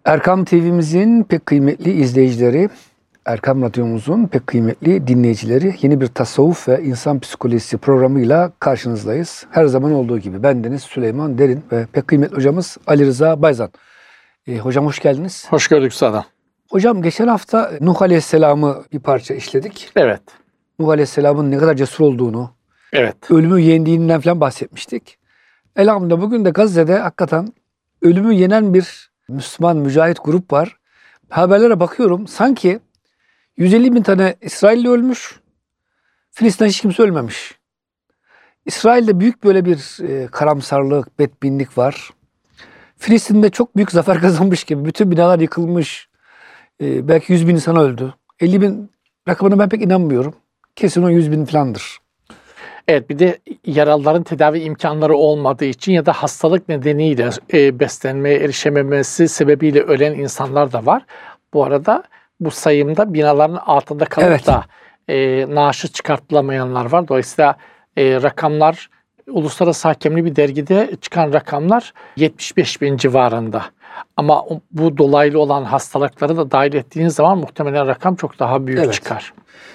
Erkam TV'mizin pek kıymetli izleyicileri, Erkam Radyomuzun pek kıymetli dinleyicileri, yeni bir tasavvuf ve insan psikolojisi programıyla karşınızdayız. Her zaman olduğu gibi bendeniz Süleyman Derin ve pek kıymetli hocamız Ali Rıza Bayzan. Hocam hoş geldiniz. Hoş gördük sana. Hocam geçen hafta Nuh Aleyhisselam'ı bir parça işledik. Evet. Nuh Aleyhisselam'ın ne kadar cesur olduğunu, Evet. ölümü yendiğinden falan bahsetmiştik. Elhamdülillah bugün de Gazze'de hakikaten ölümü yenen bir Müslüman mücahit grup var. Haberlere bakıyorum sanki 150 bin tane İsrailli ölmüş, Filistin'de hiç kimse ölmemiş. İsrail'de büyük böyle bir karamsarlık, bedbinlik var. Filistin'de çok büyük zafer kazanmış gibi. Bütün binalar yıkılmış. Belki 100 bin insan öldü. 50 bin rakamına ben pek inanmıyorum. Kesin o 100 bin falandır. Evet, bir de yaralıların tedavi imkanları olmadığı için ya da hastalık nedeniyle beslenmeye erişememesi sebebiyle ölen insanlar da var. Bu arada bu sayımda binaların altında kalıp Evet. da naaşı çıkartılamayanlar var. Dolayısıyla rakamlar, uluslararası hakemli bir dergide çıkan rakamlar 75 bin civarında. Ama bu dolaylı olan hastalıkları da dahil ettiğiniz zaman muhtemelen rakam çok daha büyük Evet. çıkar.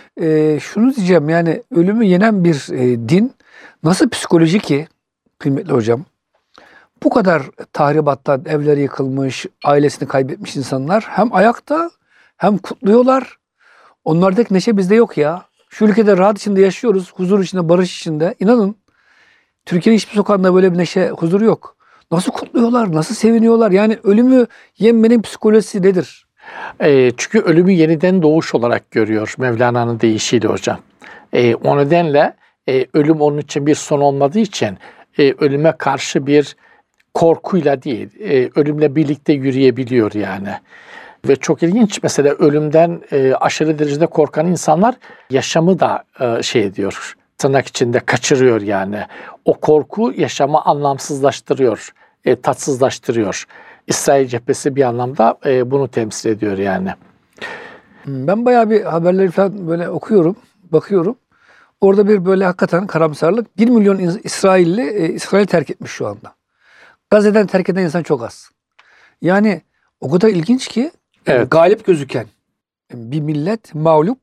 Şunu diyeceğim, yani ölümü yenen bir din nasıl psikoloji ki kıymetli hocam? Bu kadar tahribattan evleri yıkılmış, ailesini kaybetmiş insanlar hem ayakta hem kutluyorlar. Onlardaki neşe bizde yok ya. Şu ülkede rahat içinde yaşıyoruz, huzur içinde, barış içinde. İnanın Türkiye'nin hiçbir sokağında böyle bir neşe, huzur yok. Nasıl kutluyorlar, nasıl seviniyorlar? Yani ölümü yenmenin psikolojisi nedir? Çünkü ölümü yeniden doğuş olarak görüyor Mevlana'nın deyişiyle hocam. O nedenle ölüm onun için bir son olmadığı için ölüme karşı bir korkuyla değil, ölümle birlikte yürüyebiliyor yani. Ve çok ilginç, mesela ölümden aşırı derecede korkan insanlar yaşamı da ediyor, tırnak içinde kaçırıyor yani. O korku yaşamı anlamsızlaştırıyor, tatsızlaştırıyor. İsrail cephesi bir anlamda bunu temsil ediyor yani. Ben bayağı bir haberleri falan böyle okuyorum, bakıyorum. Orada bir böyle hakikaten karamsarlık. 1 milyon İsrailli İsrail terk etmiş şu anda. Gazze'den terk eden insan çok az. Yani o kadar ilginç ki Evet. galip gözüken bir millet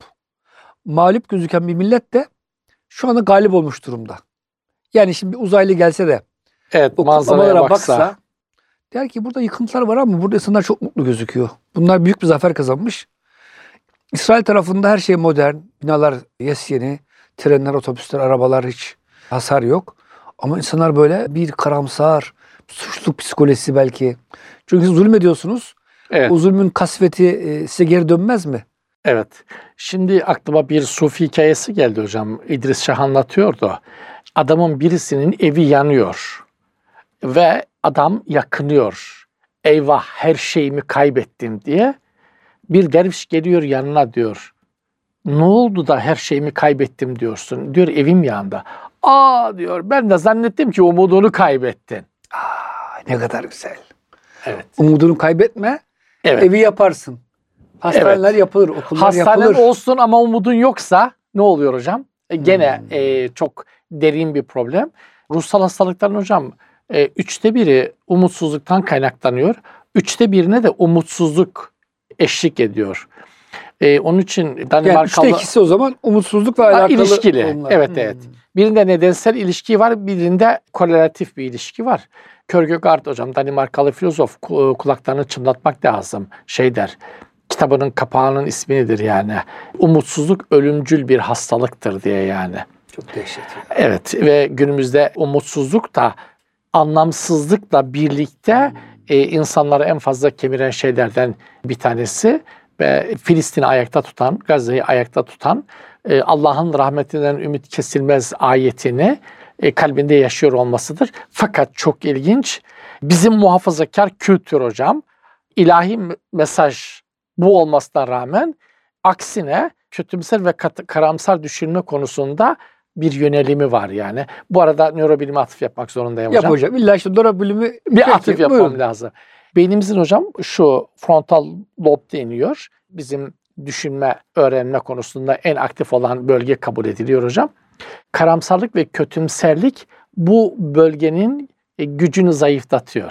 mağlup gözüken bir millet de şu anda galip olmuş durumda. Yani şimdi bir uzaylı gelse de Evet, o manzaraya kutlamalara baksa. der ki burada yıkıntılar var ama burada insanlar çok mutlu gözüküyor. Bunlar büyük bir zafer kazanmış. İsrail tarafında her şey modern, binalar yeni, trenler, otobüsler, arabalar hiç hasar yok. Ama insanlar böyle bir karamsar, suçluluk psikolojisi belki. Çünkü siz zulmediyorsunuz. Evet. O zulmün kasveti size geri dönmez mi? Evet. Şimdi aklıma bir Sufi hikayesi geldi hocam. İdris Şah anlatıyordu. Adamın birisinin evi yanıyor ve adam yakınıyor. Eyvah, her şeyimi kaybettim diye. Bir derviş geliyor yanına, diyor. Ne oldu da her şeyimi kaybettim diyorsun? Diyor, evim yandı. Aa, diyor, ben de zannettim ki umudunu kaybettin. Ne kadar güzel. Evet. Umudunu kaybetme, Evet. evi yaparsın. Hastaneler yapılır, okullar Hastanen yapılır. olsun ama umudun yoksa ne oluyor hocam? Gene çok derin bir problem. Ruhsal hastalıkların hocam 3'te biri umutsuzluktan kaynaklanıyor. 3'te birine de umutsuzluk eşlik ediyor. Onun için Yani Danimarkalı... 3'te 2'si o zaman umutsuzlukla alakalı. ilişkili. Onlar. Evet. Birinde nedensel ilişki var, birinde korelatif bir ilişki var. Kierkegaard hocam, Danimarkalı filozof, kulaklarını çınlatmak lazım. Der, kitabının kapağının ismi nedir yani? Umutsuzluk ölümcül bir hastalıktır diye yani. Çok dehşet. Evet, ve günümüzde umutsuzluk da anlamsızlıkla birlikte insanları en fazla kemiren şeylerden bir tanesi ve Filistin'i ayakta tutan, Gazze'yi ayakta tutan, Allah'ın rahmetinden ümit kesilmez ayetini kalbinde yaşıyor olmasıdır. Fakat çok ilginç, bizim muhafazakar kültür hocam, ilahi mesaj bu olmasına rağmen aksine kötümser ve karamsar düşünme konusunda bir yönelimi var yani. Bu arada nörobilime atıf yapmak zorundayım hocam. Yap hocam. İlla işte nörobilimi Bir atıf yapmam lazım. Beynimizin hocam şu frontal lob deniyor. Bizim düşünme, öğrenme konusunda en aktif olan bölge kabul ediliyor hocam. Karamsarlık ve kötümserlik bu bölgenin gücünü zayıflatıyor.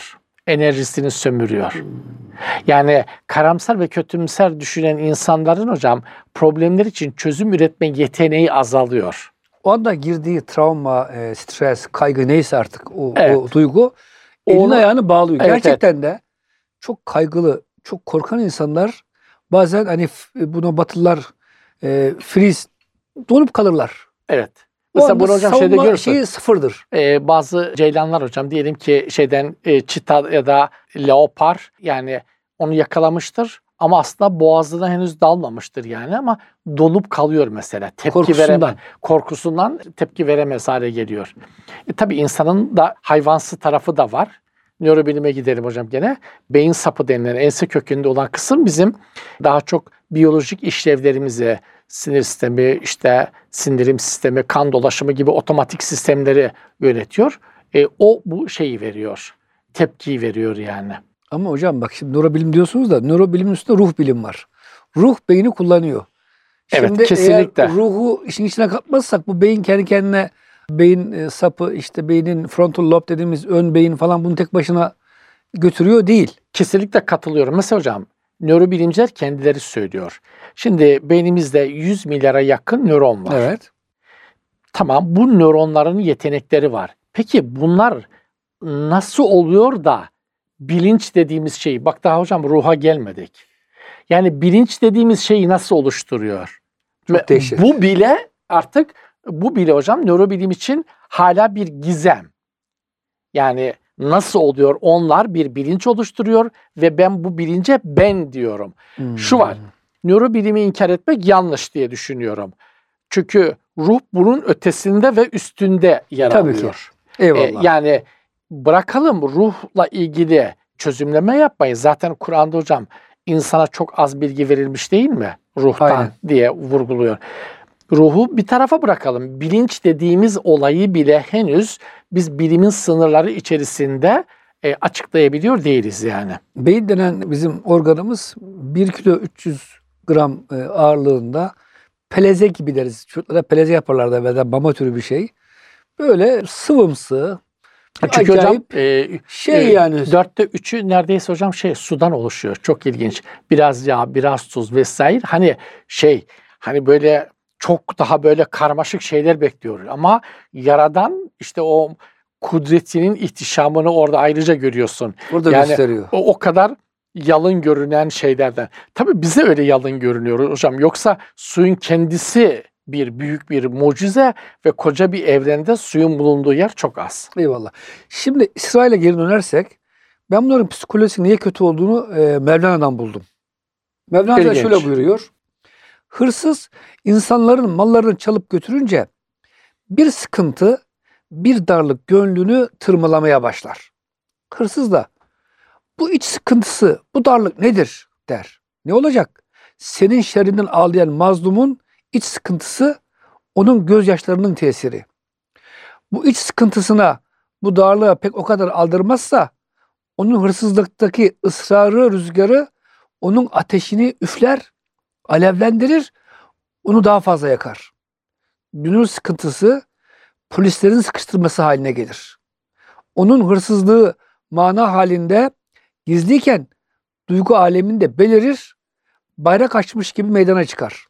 enerjisini sömürüyor. Yani karamsar ve kötümser düşünen insanların hocam problemler için çözüm üretme yeteneği azalıyor. O anda girdiği travma, stres, kaygı neyse artık o Evet. duygu elini Onu- ayağını bağlıyor. Evet, Gerçekten de çok kaygılı, çok korkan insanlar bazen hani buna Batılılar freeze donup kalırlar. Evet. O Mesela anda bunu hocam şeyde savunma görürsün. şeyi sıfırdır. Bazı ceylanlar hocam diyelim ki çita ya da leopar yani onu yakalamıştır ama aslında boğazına henüz dalmamıştır yani ama donup kalıyor mesela. Korkusundan tepki veremez hale geliyor. Tabii insanın da hayvansı tarafı da var. Nörobilime gidelim hocam gene. Beyin sapı denilen ense kökünde olan kısım bizim daha çok biyolojik işlevlerimize, sinir sistemi, işte sindirim sistemi, kan dolaşımı gibi otomatik sistemleri yönetiyor. O bu şeyi veriyor. Tepkiyi veriyor yani. Ama hocam bak şimdi nörobilim diyorsunuz da nörobilimin üstünde ruh bilim var. Ruh beyni kullanıyor. Evet, Şimdi kesinlikle. eğer ruhu işin içine katmazsak bu beyin kendi kendine beyin sapı işte beynin frontal lob dediğimiz ön beyin falan bunu tek başına götürüyor değil. Kesinlikle katılıyorum. Mesela hocam nörobilimciler kendileri söylüyor. Şimdi beynimizde 100 milyara yakın nöron var. Evet. Tamam, bu nöronların yetenekleri var. Peki bunlar nasıl oluyor da bilinç dediğimiz şeyi, bak daha hocam ruha gelmedik. Yani bilinç dediğimiz şeyi nasıl oluşturuyor? Çok dehşet. Bu bile hocam nörobilim için hala bir gizem. Yani nasıl oluyor? Onlar bir bilinç oluşturuyor ve ben bu bilince ben diyorum. Şu var, nörobilimi inkar etmek yanlış diye düşünüyorum. Çünkü ruh bunun ötesinde ve üstünde yer Tabii ki. alıyor. Eyvallah. Yani bırakalım ruhla ilgili çözümleme yapmayı. Zaten Kur'an'da hocam insana çok az bilgi verilmiş değil mi? Ruhtan Aynen. diye vurguluyor. Ruhu bir tarafa bırakalım. Bilinç dediğimiz olayı bile henüz biz bilimin sınırları içerisinde açıklayabiliyor değiliz yani. Beyin denen bizim organımız 1 kilo 300 gram ağırlığında peleze gibi deriz. Çocuklara peleze yaparlardı ve de mama türü bir şey. Böyle sıvımsı, Çünkü hocam şey yani. 3'ü neredeyse hocam sudan oluşuyor. Çok ilginç. Biraz yağ, biraz tuz vesaire. Hani böyle çok daha böyle karmaşık şeyler bekliyor. Ama Yaradan işte o kudretinin ihtişamını orada ayrıca görüyorsun. Burada Yani gösteriyor. o kadar yalın görünen şeylerden. Tabii bize öyle yalın görünüyor hocam. Yoksa suyun kendisi büyük bir mucize ve koca bir evrende suyun bulunduğu yer çok az. Eyvallah. Şimdi İsrail'e geri dönersek ben bunların psikolojisi niye kötü olduğunu Mevlana'dan buldum. Mevlana da İlginç. şöyle buyuruyor. Hırsız insanların mallarını çalıp götürünce bir sıkıntı, bir darlık gönlünü tırmalamaya başlar. Hırsız da bu iç sıkıntısı, bu darlık nedir der. Ne olacak? Senin şerrinden ağlayan mazlumun iç sıkıntısı onun gözyaşlarının tesiri. Bu iç sıkıntısına, bu darlığa pek o kadar aldırmazsa onun hırsızlıktaki ısrarı, rüzgarı onun ateşini üfler, alevlendirir, onu daha fazla yakar. Dünür sıkıntısı polislerin sıkıştırması haline gelir. Onun hırsızlığı mana halinde gizliyken duygu aleminde belirir, bayrak açmış gibi meydana çıkar.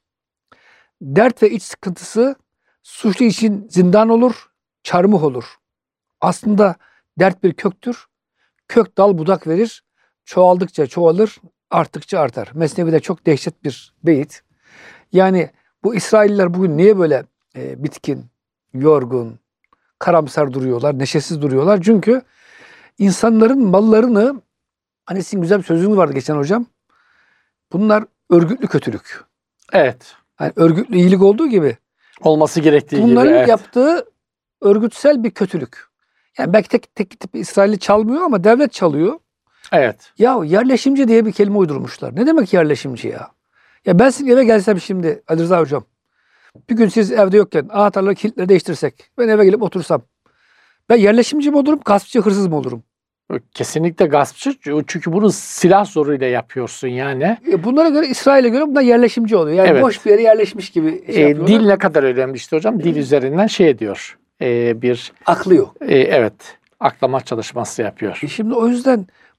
Dert ve iç sıkıntısı suçlu için zindan olur, çarmıh olur. Aslında dert bir köktür. Kök dal budak verir. Çoğaldıkça çoğalır, arttıkça artar. Mesnevi'de çok dehşet bir beyit. Yani bu İsrailliler bugün niye böyle bitkin, yorgun, karamsar duruyorlar, neşesiz duruyorlar? Çünkü insanların mallarını, hani sizin güzel bir sözünüz vardı geçen hocam. Bunlar örgütlü kötülük. Evet. Yani örgütlü iyilik olduğu gibi Olması gerektiği bunların gibi. Evet. yaptığı örgütsel bir kötülük. Yani belki tek tip İsrailli çalmıyor ama devlet çalıyor. Evet. Ya yerleşimci diye bir kelime uydurmuşlar. Ne demek yerleşimci ya? Ya ben sizin eve gelsem şimdi Ali Rıza hocam. Bir gün siz evde yokken anahtarları kilitleri değiştirsek. Ben eve gelip otursam. Ben yerleşimci mi olurum, gaspçı, hırsız mı olurum? Kesinlikle gaspçı. Çünkü bunu silah zoruyla yapıyorsun yani. Bunlara göre, İsrail'e göre bunlar yerleşimci oluyor. Yani Evet. boş bir yere yerleşmiş gibi yapıyorlar. Dil ne kadar önemli işte hocam. Dil üzerinden diyor. Bir Aklıyor. evet, aklama çalışması yapıyor. Şimdi o yüzden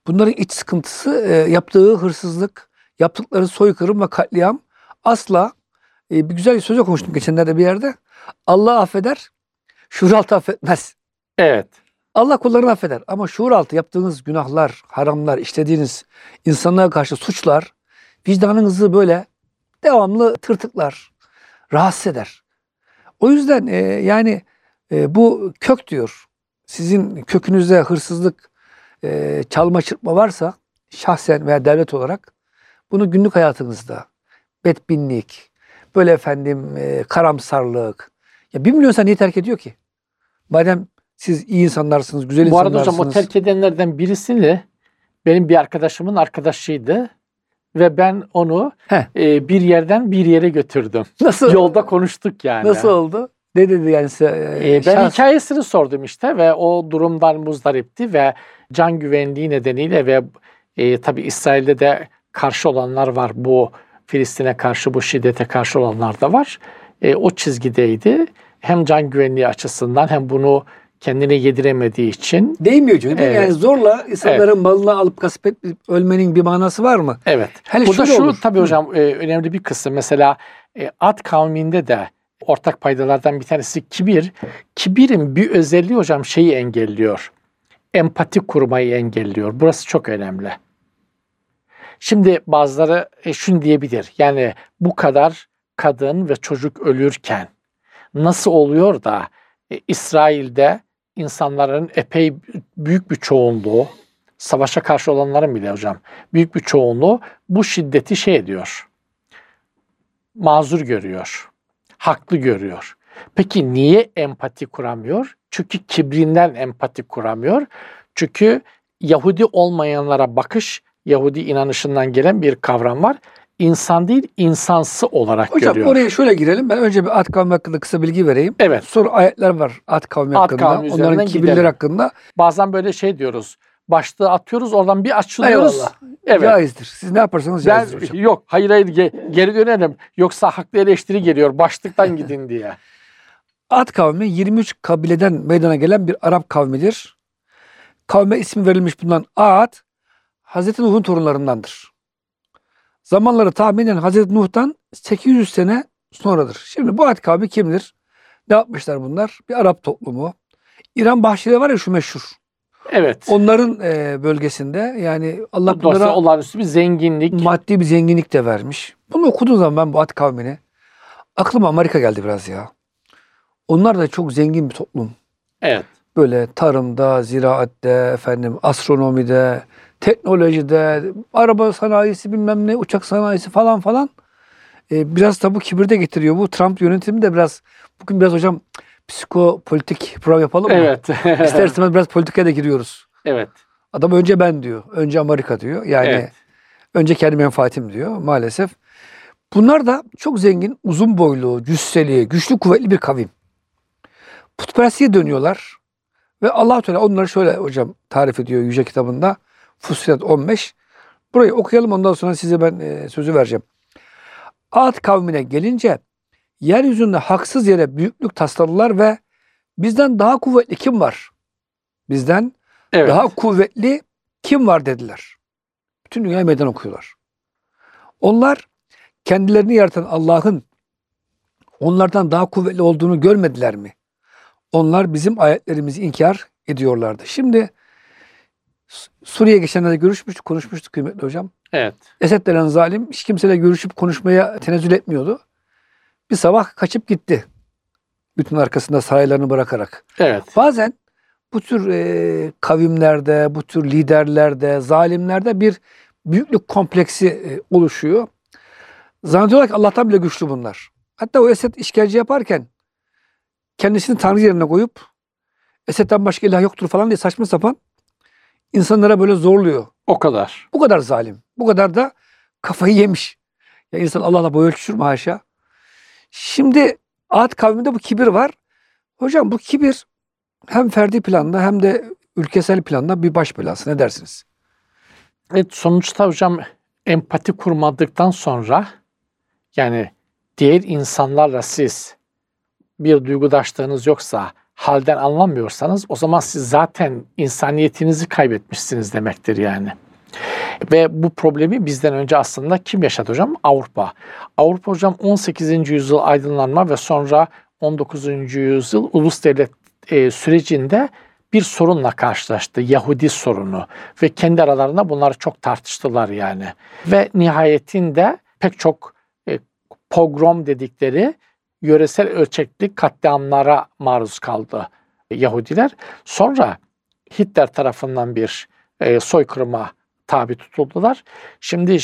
Bunların iç sıkıntısı yaptığı hırsızlık, yaptıkları soykırım ve katliam asla bir güzel bir söz okumuştum geçenlerde bir yerde. Allah affeder, şuur altı affetmez. Evet. Allah kullarını affeder ama şuur altı yaptığınız günahlar, haramlar, işlediğiniz insanlığa karşı suçlar vicdanınızı böyle devamlı tırtıklar, rahatsız eder. O yüzden yani bu kök diyor. Sizin kökünüzde hırsızlık, çalma çırpma varsa şahsen veya devlet olarak bunu günlük hayatınızda bedbinlik, böyle efendim karamsarlık. Ya 1 milyon insan niye terk ediyor ki? Madem siz iyi insanlarsınız, güzel Bu arada insanlarsınız. hocam o terk edenlerden birisini benim bir arkadaşımın arkadaşıydı ve ben onu bir yerden bir yere götürdüm. Nasıl? Yolda konuştuk yani. Nasıl oldu? Ne dedi yani size? Ben hikayesini sordum işte ve o durumdan muzdaripti ve can güvenliği nedeniyle ve tabii İsrail'de de karşı olanlar var. Bu Filistin'e karşı, bu şiddete karşı olanlar da var. O çizgideydi. Hem can güvenliği açısından hem bunu kendine yediremediği için. Değmiyor çünkü. Evet. Yani zorla insanların malını alıp gasp edip ölmenin bir manası var mı? Evet. Hele Burada şöyle şu olur. tabii hocam önemli bir kısım. Mesela Ad kavminde de ortak paydalardan bir tanesi kibir. Kibirin bir özelliği hocam şeyi engelliyor. Empati kurmayı engelliyor. Burası çok önemli. Şimdi bazıları şunu diyebilir. Yani bu kadar kadın ve çocuk ölürken nasıl oluyor da İsrail'de insanların epey büyük bir çoğunluğu, savaşa karşı olanların bile hocam, büyük bir çoğunluğu bu şiddeti şey ediyor, mazur görüyor, haklı görüyor. Peki niye empati kuramıyor? Çünkü kibrinden empati kuramıyor. Çünkü Yahudi olmayanlara bakış, Yahudi inanışından gelen bir kavram var. İnsan değil, insansı olarak Hocam görüyor. oraya şöyle girelim. Ben önce bir Ad kavmi hakkında kısa bilgi vereyim. Evet. Sonra ayetler var Ad kavmi Ad hakkında. kavmi Onların üzerinden kibirleri gidelim. hakkında. Bazen böyle şey diyoruz. Başlığı atıyoruz, oradan bir açılıyoruz. Eyvallah. Evet. Caizdir. Siz ne yaparsanız caizdir hocam. Yok, hayır geri dönelim. Yoksa haklı eleştiri geliyor. Başlıktan gidin diye. Ad kavmi 23 kabileden meydana gelen bir Arap kavmidir. Kavme ismi verilmiş bulunan Ad, Hazreti Nuh'un torunlarındandır. Zamanları tahminen Hazreti Nuh'tan 800 sene sonradır. Şimdi bu Ad kavmi kimdir? Ne yapmışlar bunlar? Bir Arap toplumu. İran bahçeleri var ya şu meşhur. Evet. Onların bölgesinde yani Allah Dolayısıyla bunlara olağanüstü bir zenginlik. maddi bir zenginlik de vermiş. Bunu okuduğum zaman ben bu Ad kavmini aklıma Amerika geldi biraz ya. Onlar da çok zengin bir toplum. Evet. Böyle tarımda, ziraatte, efendim astronomide, teknolojide, araba sanayisi bilmem ne, uçak sanayisi falan falan. Biraz da bu kibir de getiriyor. Bu Trump yönetimi de bugün biraz hocam psikopolitik program yapalım mı? Evet. İster istemez biraz politikaya da giriyoruz. Evet. Adam önce ben diyor, önce Amerika diyor. Yani Evet. önce kendi menfaatim diyor maalesef. Bunlar da çok zengin, uzun boylu, cüsseli, güçlü, kuvvetli bir kavim. Putperestliğe dönüyorlar. Ve Allah-u Teala onları şöyle hocam tarif ediyor Yüce Kitabında. Fussilet 15. Burayı okuyalım ondan sonra size ben sözü vereceğim. Ad kavmine gelince yeryüzünde haksız yere büyüklük tasladılar ve bizden daha kuvvetli kim var? Bizden Evet. daha kuvvetli kim var dediler. Bütün dünyaya meydan okuyorlar. Onlar kendilerini yaratan Allah'ın onlardan daha kuvvetli olduğunu görmediler mi? Onlar bizim ayetlerimizi inkar ediyorlardı. Şimdi Suriye'ye geçenlerde konuşmuştuk kıymetli hocam. Evet. Esed denen zalim hiç kimseyle görüşüp konuşmaya tenezzül etmiyordu. Bir sabah kaçıp gitti. Bütün arkasında saraylarını bırakarak. Evet. Bazen bu tür kavimlerde, bu tür liderlerde, zalimlerde bir büyüklük kompleksi oluşuyor. Zannediyorlar ki Allah'tan bile güçlü bunlar. Hatta o Esed işkence yaparken kendisini Tanrı yerine koyup Esed'den başka ilah yoktur falan diye saçma sapan insanlara böyle zorluyor. O kadar. Bu kadar zalim. Bu kadar da kafayı yemiş. Ya insan Allah'la boy ölçüşür mü haşa? Şimdi Ad kavminde bu kibir var. Hocam bu kibir hem ferdi planda hem de ülkesel planda bir baş belası. Ne dersiniz? Evet, sonuçta hocam empati kurmadıktan sonra yani diğer insanlarla siz bir duygudaşlığınız yoksa, halden anlamıyorsanız o zaman siz zaten insaniyetinizi kaybetmişsiniz demektir yani. Ve bu problemi bizden önce aslında kim yaşadı hocam? Avrupa. Avrupa hocam 18. yüzyıl aydınlanma ve sonra 19. yüzyıl ulus devlet sürecinde bir sorunla karşılaştı. Yahudi sorunu. Ve kendi aralarında bunları çok tartıştılar yani. Ve nihayetinde pek çok pogrom dedikleri yöresel ölçekli katliamlara maruz kaldı Yahudiler. Sonra Hitler tarafından bir soykırıma tabi tutuldular. Şimdi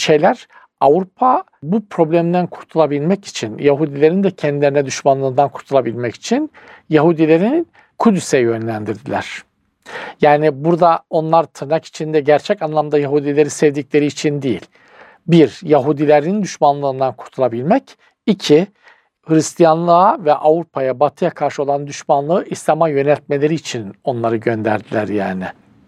Avrupa bu problemden kurtulabilmek için, Yahudilerin de kendilerine düşmanlığından kurtulabilmek için Yahudilerin Kudüs'e yönlendirdiler. Yani burada onlar tırnak içinde gerçek anlamda Yahudileri sevdikleri için değil. Bir, Yahudilerin düşmanlığından kurtulabilmek. İki, Hristiyanlığa ve Avrupa'ya, Batı'ya karşı olan düşmanlığı İslam'a yöneltmeleri için onları gönderdiler yani.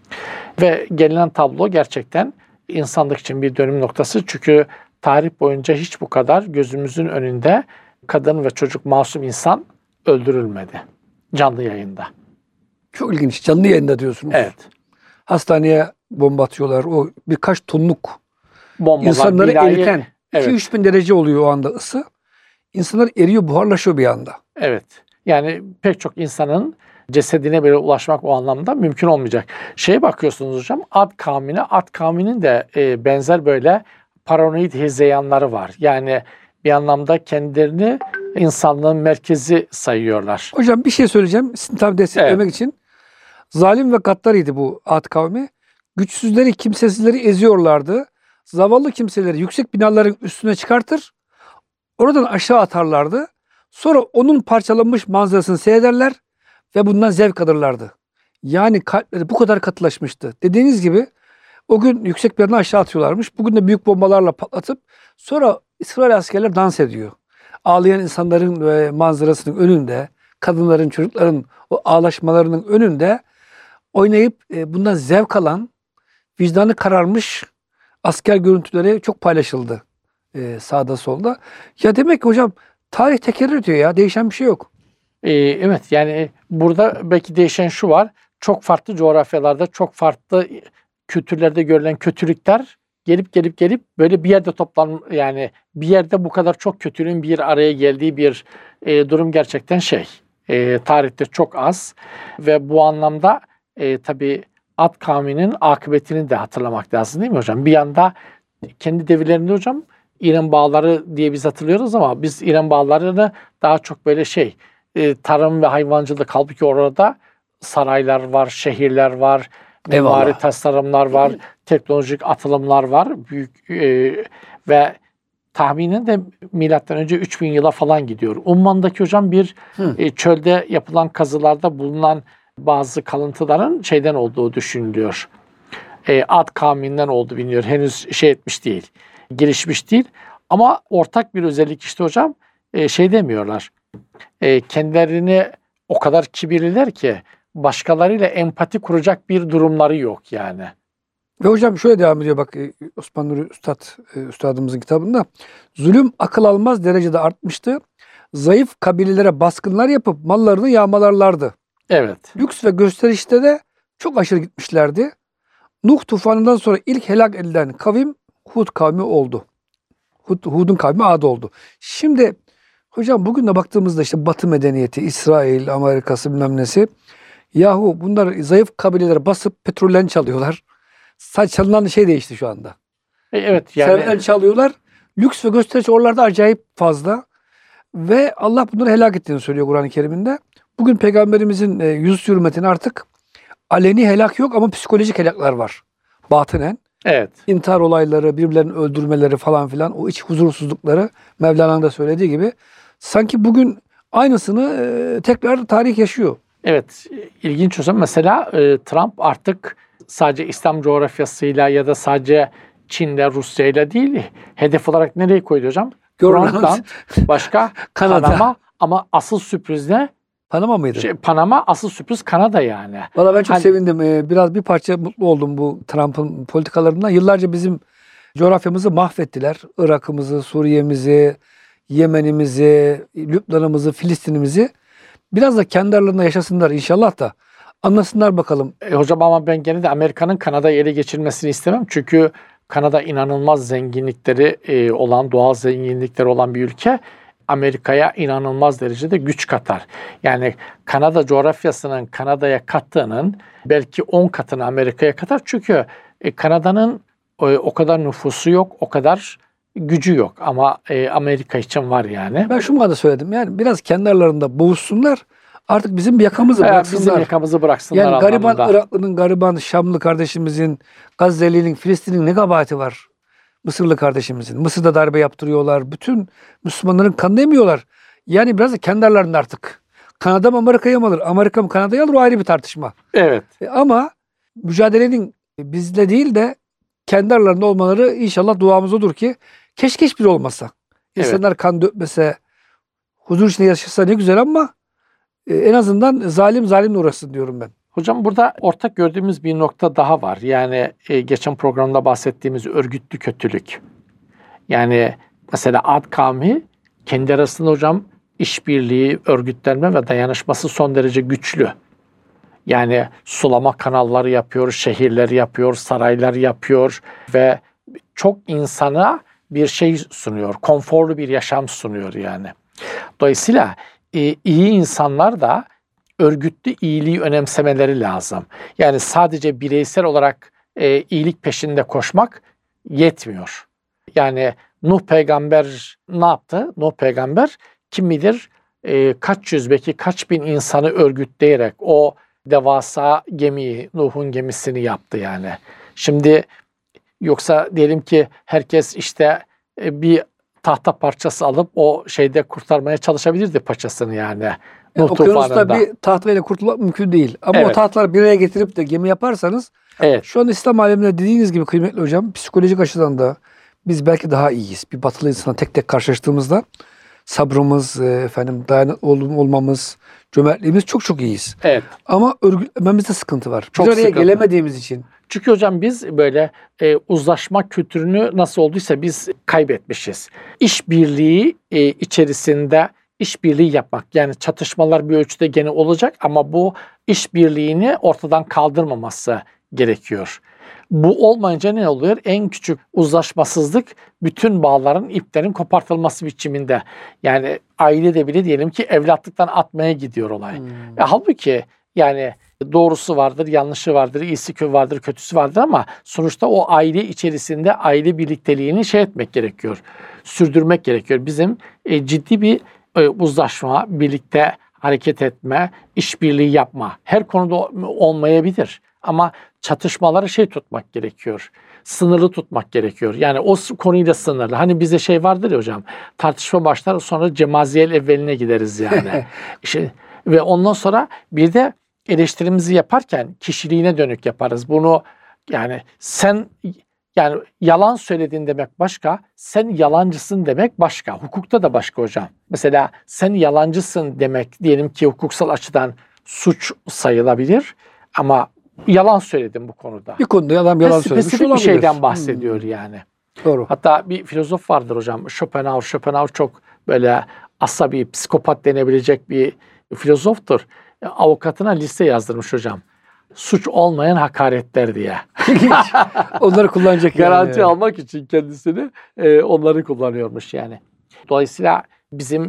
Ve gelinen tablo gerçekten insanlık için bir dönüm noktası. Çünkü tarih boyunca hiç bu kadar gözümüzün önünde kadın ve çocuk, masum insan öldürülmedi. Canlı yayında. Çok ilginç. Canlı yayında diyorsunuz. Evet. Hastaneye bomba atıyorlar. O birkaç tonluk Bombalar, insanları eriten. Evet. 2-3 bin derece oluyor o anda ısı. İnsanlar eriyor, buharlaşıyor bir anda. Evet. Yani pek çok insanın cesedine bile ulaşmak o anlamda mümkün olmayacak. Bakıyorsunuz hocam, Ad kavmine, Ad kavminin de benzer böyle paranoid hezeyanları var. Yani bir anlamda kendilerini insanlığın merkezi sayıyorlar. Hocam bir şey söyleyeceğim. Sizin tabi desteklemek için. Zalim ve gaddarıydı bu Ad kavmi. Güçsüzleri, kimsesizleri eziyorlardı. Zavallı kimseleri yüksek binaların üstüne çıkartır. Oradan aşağı atarlardı. Sonra onun parçalanmış manzarasını seyrederler ve bundan zevk alırlardı. Yani kalpleri bu kadar katılaşmıştı. Dediğiniz gibi o gün yüksek bir yerden aşağı atıyorlarmış. Bugün de büyük bombalarla patlatıp sonra İsrail askerler dans ediyor. Ağlayan insanların manzarasının önünde, kadınların, çocukların o ağlaşmalarının önünde oynayıp bundan zevk alan, vicdanı kararmış asker görüntüleri çok paylaşıldı sağda solda. Ya demek ki hocam tarih tekerrür ediyor ya. Değişen bir şey yok. Evet, yani burada belki değişen şu var. Çok farklı coğrafyalarda, çok farklı kültürlerde görülen kötülükler gelip böyle bir yerde yani bir yerde bu kadar çok kötülüğün bir araya geldiği bir durum gerçekten tarihte çok az ve bu anlamda tabii Ad kavminin akıbetini de hatırlamak lazım değil mi hocam? Bir yanda kendi devirlerinde hocam İran bağları diye biz hatırlıyoruz ama biz İran bağlarını daha çok böyle tarım ve hayvancılık, halbuki orada saraylar var, şehirler var, mimari tasarımlar var, teknolojik atılımlar var. Büyük ve tahminen de milattan önce 3000 yıla falan gidiyor. Umman'daki hocam bir çölde yapılan kazılarda bulunan bazı kalıntıların olduğu düşünülüyor. Ad kavminden olduğu biliniyor. Henüz etmiş değil, gelişmiş değil. Ama ortak bir özellik hocam demiyorlar. Kendilerini o kadar kibirliler ki başkalarıyla empati kuracak bir durumları yok yani. Ve hocam şöyle devam ediyor bak Osman Nuri Üstadımızın kitabında. Zulüm akıl almaz derecede artmıştı. Zayıf kabilelere baskınlar yapıp mallarını yağmalarlardı. Evet. Lüks ve gösterişte de çok aşırı gitmişlerdi. Nuh tufanından sonra ilk helak edilen kavim Hud kavmi oldu. Hud'un kavmi Ad oldu. Şimdi hocam bugün de baktığımızda Batı medeniyeti, İsrail, Amerika'sı bilmem nesi. Yahu bunlar zayıf kabilelere basıp petrollerini çalıyorlar. Sadece çalınan değişti şu anda. Evet yani. Serveten çalıyorlar. Lüks ve gösteriş oralarda acayip fazla. Ve Allah bunları helak ettiğini söylüyor Kur'an-ı Kerim'inde. Bugün Peygamberimizin yüz hürmetine artık aleni helak yok ama psikolojik helaklar var. Batınen. Evet. İntihar olayları, birbirlerini öldürmeleri falan filan, o iç huzursuzlukları Mevlana'nın da söylediği gibi sanki bugün aynısını tekrar tarih yaşıyor. Evet, ilginç olsa mesela Trump artık sadece İslam coğrafyasıyla ya da sadece Çin'le, Rusya'yla değil, hedef olarak nereye koydu hocam? Grönland, başka Kanada. Panama, ama asıl sürpriz ne? Panama mıydı? Panama, asıl sürpriz Kanada yani. Valla ben çok sevindim. Biraz bir parça mutlu oldum bu Trump'ın politikalarından. Yıllarca bizim coğrafyamızı mahvettiler. Irak'ımızı, Suriye'mizi, Yemen'imizi, Lübnan'ımızı, Filistin'imizi. Biraz da kendi aralarında yaşasınlar inşallah da anlasınlar bakalım. Hocam ama ben gene de Amerika'nın Kanada'yı ele geçirmesini istemem. Çünkü Kanada inanılmaz zenginlikleri olan, doğal zenginlikleri olan bir ülke. Amerika'ya inanılmaz derecede güç katar. Yani Kanada coğrafyasının Kanada'ya kattığının belki 10 katını Amerika'ya katar. Çünkü Kanada'nın o kadar nüfusu yok, o kadar gücü yok. Ama Amerika için var yani. Ben şu kadar söyledim. Yani biraz kendi aralarında boğuşsunlar. Artık bizim yakamızı bıraksınlar. Bizim yakamızı bıraksınlar Yani gariban anlamında. Iraklı'nın, gariban Şamlı kardeşimizin, Gazze'linin, Filistin'in ne kabahati var? Mısırlı kardeşimizin. Mısır'da darbe yaptırıyorlar. Bütün Müslümanların kanını emiyorlar. Yani biraz da kendi aralarında artık. Kanada mı Amerika'yı mı alır? Amerika mı Kanada'yı alır? O ayrı bir tartışma. Evet. Ama mücadelenin bizle değil de kendi aralarında olmaları inşallah duamız odur ki keşke hiçbir olmasa. İnsanlar kan dökmese, huzur içinde yaşasa ne güzel ama en azından zalim zalimle uğraşsın diyorum ben. Hocam burada ortak gördüğümüz bir nokta daha var. Yani geçen programda bahsettiğimiz örgütlü kötülük. Yani mesela Ad kavmi kendi arasında hocam işbirliği, örgütlenme ve dayanışması son derece güçlü. Yani sulama kanalları yapıyor, şehirler yapıyor, saraylar yapıyor ve çok insana bir şey sunuyor, konforlu bir yaşam sunuyor yani. Dolayısıyla iyi insanlar da örgütlü iyiliği önemsemeleri lazım. Yani sadece bireysel olarak iyilik peşinde koşmak yetmiyor. Yani Nuh peygamber ne yaptı? Nuh peygamber kim bilir kaç yüz belki kaç bin insanı örgütleyerek o devasa gemiyi, Nuh'un gemisini yaptı yani. Şimdi yoksa diyelim ki herkes işte bir tahta parçası alıp o şeyde kurtarmaya çalışabilirdi paçasını yani. Nuh Okyanusta tufanında. bir tahtayla kurtulmak mümkün değil. Ama Evet. o tahtları bir araya getirip de gemi yaparsanız Evet. şu an İslam aleminde dediğiniz gibi kıymetli hocam psikolojik açıdan da biz belki daha iyiyiz. Bir batılı insana tek tek karşılaştığımızda sabrımız, dayanıklı olmamız, cömertliğimiz çok çok iyiyiz. Evet. Ama örgütlememizde sıkıntı var. Çok Bir araya sıkıntı. gelemediğimiz için. Çünkü hocam biz böyle uzlaşma kültürünü nasıl olduysa biz kaybetmişiz. İşbirliği içerisinde işbirliği yapmak. Yani çatışmalar bir ölçüde gene olacak ama bu işbirliğini ortadan kaldırmaması gerekiyor. Bu olmayınca ne oluyor? En küçük uzlaşmasızlık bütün bağların, iplerin kopartılması biçiminde. Yani ailede bile diyelim ki evlatlıktan atmaya gidiyor olay. Halbuki yani doğrusu vardır, yanlışı vardır, iyisi vardır, kötüsü vardır ama sonuçta o aile içerisinde aile birlikteliğini etmek gerekiyor. Sürdürmek gerekiyor. Bizim ciddi bir uzlaşma, birlikte hareket etme, işbirliği yapma. Her konuda olmayabilir ama çatışmaları tutmak gerekiyor. Sınırlı tutmak gerekiyor. Yani o konuyla sınırlı. Hani bize vardır ya hocam, tartışma başlar sonra cemaziyel evveline gideriz yani. Ve ondan sonra bir de eleştirimizi yaparken kişiliğine dönük yaparız. Bunu yani sen yani yalan söyledin demek başka, sen yalancısın demek başka. Hukukta da başka hocam. Mesela sen yalancısın demek diyelim ki hukuksal açıdan suç sayılabilir ama yalan söyledim bu konuda. Bir konuda adam yalan söylemiş Spesifik bir olabilir. şeyden bahsediyor yani. Doğru. Hatta bir filozof vardır hocam, Schopenhauer. Schopenhauer çok böyle asabi, psikopat denebilecek bir filozoftur. Avukatına liste yazdırmış hocam. Suç olmayan hakaretler diye. Onları kullanacak Garanti yani. almak için kendisini onları kullanıyormuş yani. Dolayısıyla bizim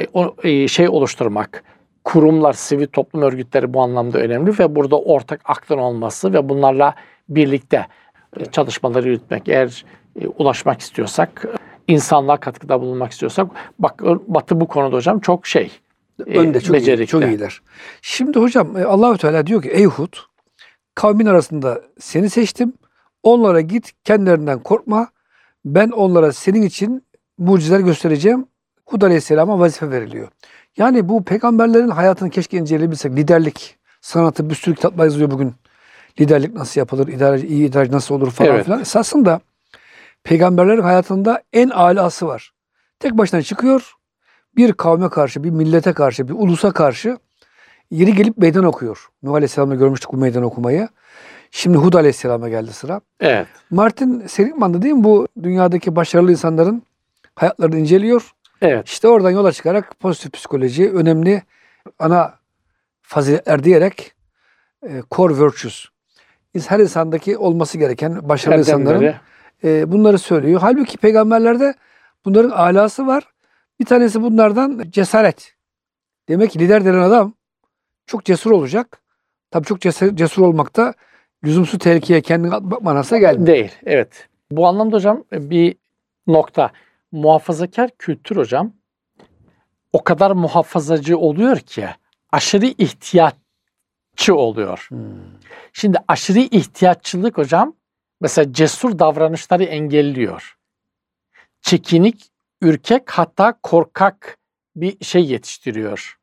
oluşturmak, kurumlar, sivil toplum örgütleri bu anlamda önemli ve burada ortak aklın olması ve bunlarla birlikte çalışmaları yürütmek. Eğer ulaşmak istiyorsak, insanlığa katkıda bulunmak istiyorsak, Batı bu konuda hocam çok önde çok becerikli. Çok iyiler. Şimdi hocam Allahu Teala diyor ki ey Hud, kavmin arasında seni seçtim. Onlara git, kendilerinden korkma. Ben onlara senin için mucizeler göstereceğim. Hud Aleyhisselam'a vazife veriliyor. Yani bu peygamberlerin hayatını keşke inceleyebilsek. Liderlik sanatı bir sürü kitaplar yazıyor bugün. Liderlik nasıl yapılır, iyi idareci nasıl olur falan Evet. filan. Esasında peygamberlerin hayatında en âlası var. Tek başına çıkıyor. Bir kavme karşı, bir millete karşı, bir ulusa karşı yeri gelip meydan okuyor. Nuh Aleyhisselam'da görmüştük bu meydan okumayı. Şimdi Hud Aleyhisselam'a geldi sıra. Evet. Martin Seligman'da değil mi bu dünyadaki başarılı insanların hayatlarını inceliyor. Evet. İşte oradan yola çıkarak pozitif psikoloji önemli ana faziletler diyerek core virtues. Her insandaki olması gereken başarılı insanların bunları söylüyor. Halbuki peygamberlerde bunların alası var. Bir tanesi bunlardan cesaret. Demek ki lider denen adam çok cesur olacak. Tabii çok cesur olmak da lüzumsuz tehlikeye kendini atmak manasına gelmiyor. Değil, evet. Bu anlamda hocam bir nokta. Muhafazakar kültür hocam o kadar muhafazacı oluyor ki aşırı ihtiyatçı oluyor. Şimdi aşırı ihtiyatçılık hocam mesela cesur davranışları engelliyor. Çekinik, ürkek hatta korkak bir şey yetiştiriyor.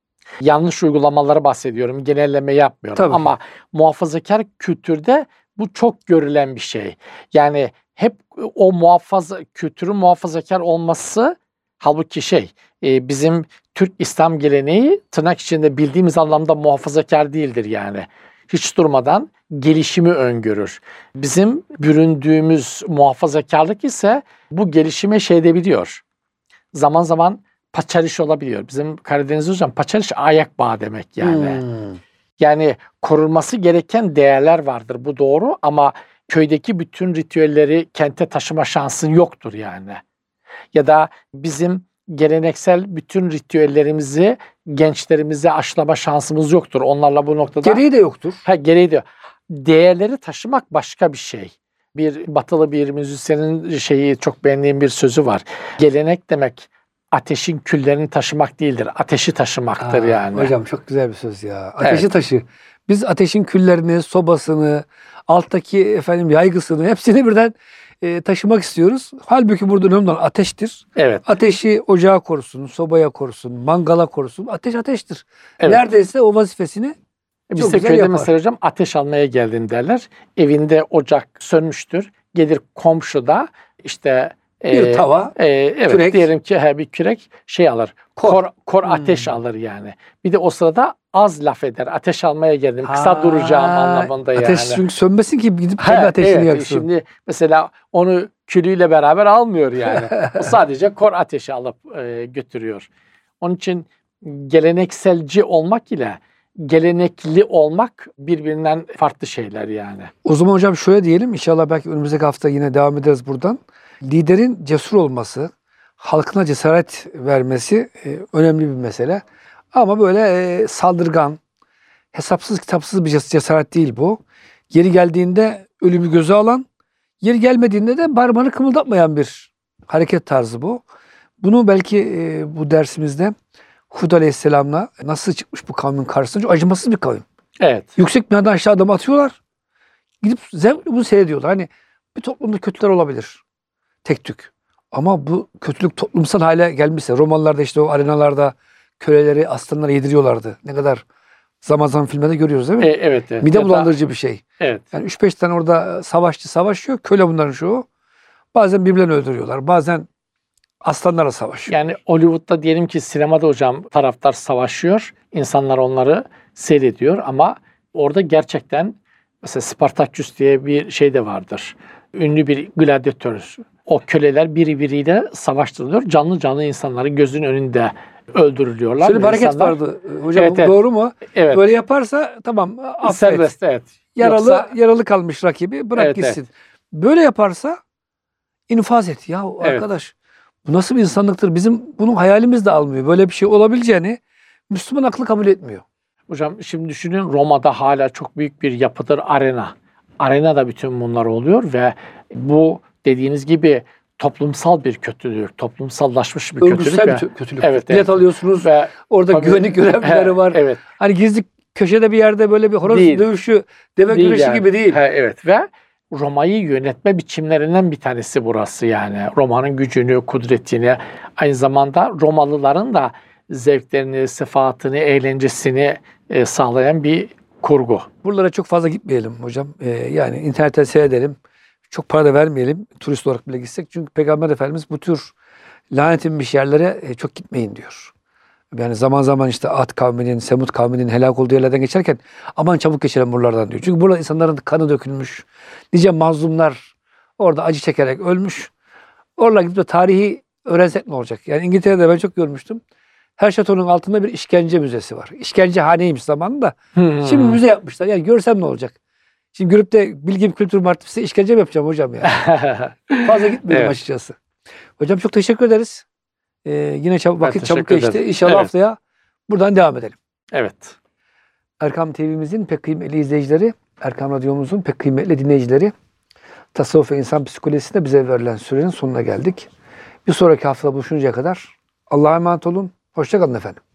Yanlış uygulamaları bahsediyorum. Genelleme yapmıyorum. Tabii. Ama muhafazakar kültürde bu çok görülen bir şey. Yani hep o kültürün muhafazakar olması halbuki bizim Türk İslam geleneği tırnak içinde bildiğimiz anlamda muhafazakar değildir yani. Hiç durmadan gelişimi öngörür. Bizim büründüğümüz muhafazakarlık ise bu gelişime edebiliyor. Zaman zaman paçaliş olabiliyor. Bizim Karadeniz hocam paçaliş ayak bağı demek yani. Yani korunması gereken değerler vardır, bu doğru, ama köydeki bütün ritüelleri kente taşıma şansın yoktur yani. Ya da bizim geleneksel bütün ritüellerimizi gençlerimize aşılama şansımız yoktur. Onlarla bu noktada... Gereği de yoktur. Gereği de. Değerleri taşımak başka bir şey. Bir batılı bir müzisyenin çok beğendiğim bir sözü var. Gelenek demek ateşin küllerini taşımak değildir. Ateşi taşımaktır yani. Hocam çok güzel bir söz ya. Ateşi taşı. Biz ateşin küllerini, sobasını, alttaki yaygısını hepsini birden taşımak istiyoruz. Halbuki burada önemli olan ateştir. Evet. Ateşi ocağa korusun, sobaya korusun, mangala korusun. Ateş ateştir. Evet. Neredeyse o vazifesini biz de köyde mesela hocam ateş almaya geldin derler. Evinde ocak sönmüştür. Gelir komşu da işte bir tava, evet, kürek. Diyelim ki bir kürek alır. Kor ateş alır yani. Bir de o sırada az laf eder. Ateş almaya geldim. Kısa duracağım anlamında yani. Ateş çünkü sönmesin ki gidip kendi ateşini yaksın. Şimdi mesela onu külüyle beraber almıyor yani. O sadece kor ateşi alıp götürüyor. Onun için gelenekselci olmak ile gelenekli olmak birbirinden farklı şeyler yani. O zaman hocam şöyle diyelim, inşallah belki önümüzdeki hafta yine devam ederiz buradan. Liderin cesur olması, halkına cesaret vermesi önemli bir mesele. Ama böyle saldırgan, hesapsız kitapsız bir cesaret değil bu. Yeri geldiğinde ölümü göze alan, yeri gelmediğinde de parmağını kımıldatmayan bir hareket tarzı bu. Bunu belki bu dersimizde Hud Aleyhisselam'la nasıl çıkmış bu kavmin karşısına? Çok acımasız bir kavim. Evet. Yüksek binadan aşağı adamı atıyorlar. Gidip bunu seyrediyorlar. Hani bir toplumda kötüler olabilir. Tek tük. Ama bu kötülük toplumsal hale gelmişse, Romalılarda işte o arenalarda köleleri, aslanları yediriyorlardı. Ne kadar zaman zaman filmde görüyoruz değil mi? Evet. Mide bulandırıcı bir şey. Evet. Yani 3-5 tane orada savaşçı savaşıyor. Köle bunların çoğu. Bazen birbirlerini öldürüyorlar. Bazen aslanlara savaşıyor. Yani Hollywood'da diyelim ki sinemada hocam taraftar savaşıyor. İnsanlar onları seyrediyor ama orada gerçekten mesela Spartaküs diye bir şey de vardır. Ünlü bir gladyatör. O köleler biriyle savaştırılıyor. Canlı canlı insanların gözünün önünde öldürülüyorlar. Şöyle bir hareket vardı. Hocam Evet. doğru mu? Evet. Böyle yaparsa tamam affet. Serbest, evet. Yaralı kalmış rakibi bırak gitsin. Evet. Böyle yaparsa infaz et. Ya arkadaş bu nasıl bir insanlıktır? Bizim bunun hayalimiz de almıyor. Böyle bir şey olabileceğini Müslüman aklı kabul etmiyor. Hocam şimdi düşünün, Roma'da hala çok büyük bir yapıdır arena. Arenada bütün bunlar oluyor ve bu dediğiniz gibi toplumsal bir kötülük, toplumsallaşmış bir kötülük. Örgütsel bir kötülük. Evet, Bilet alıyorsunuz ve orada güvenlik görevlileri var. Evet. Hani gizli köşede bir yerde böyle bir horoz dövüşü, deve güreşi yani gibi değil. Evet ve Roma'yı yönetme biçimlerinden bir tanesi burası yani. Roma'nın gücünü, kudretini, aynı zamanda Romalıların da zevklerini, sefahatini, eğlencesini sağlayan bir kurgu. Buralara çok fazla gitmeyelim hocam. Yani internetten seyredelim. Çok para da vermeyelim. Turist olarak bile gitsek. Çünkü Peygamber Efendimiz bu tür lanet inmiş yerlere çok gitmeyin diyor. Yani zaman zaman işte Ad kavminin, Semud kavminin helak olduğu yerlerden geçerken aman çabuk geçelim buralardan diyor. Çünkü burada insanların kanı dökülmüş. Nice mazlumlar orada acı çekerek ölmüş. Oralara gidip de tarihi öğrensek ne olacak? Yani İngiltere'de ben çok görmüştüm. her şatonun altında bir işkence müzesi var. İşkencehaneymiş zamanında. Şimdi müze yapmışlar. Yani görsem ne olacak? Şimdi görüp de Bilgi Kültür Martisi'ne işkence mi yapacağım hocam ya? Fazla gitmedim Evet. açıkçası. Hocam çok teşekkür ederiz. Yine vakit çabuk teşekkür geçti. ederim. İnşallah Evet. haftaya buradan devam edelim. Evet. Erkam TV'mizin pek kıymetli izleyicileri, Erkam Radyomuzun pek kıymetli dinleyicileri, Tasavvuf ve İnsan Psikolojisi'nde bize verilen sürenin sonuna geldik. Bir sonraki hafta buluşuncaya kadar Allah'a emanet olun. Hoşça kalın efendim.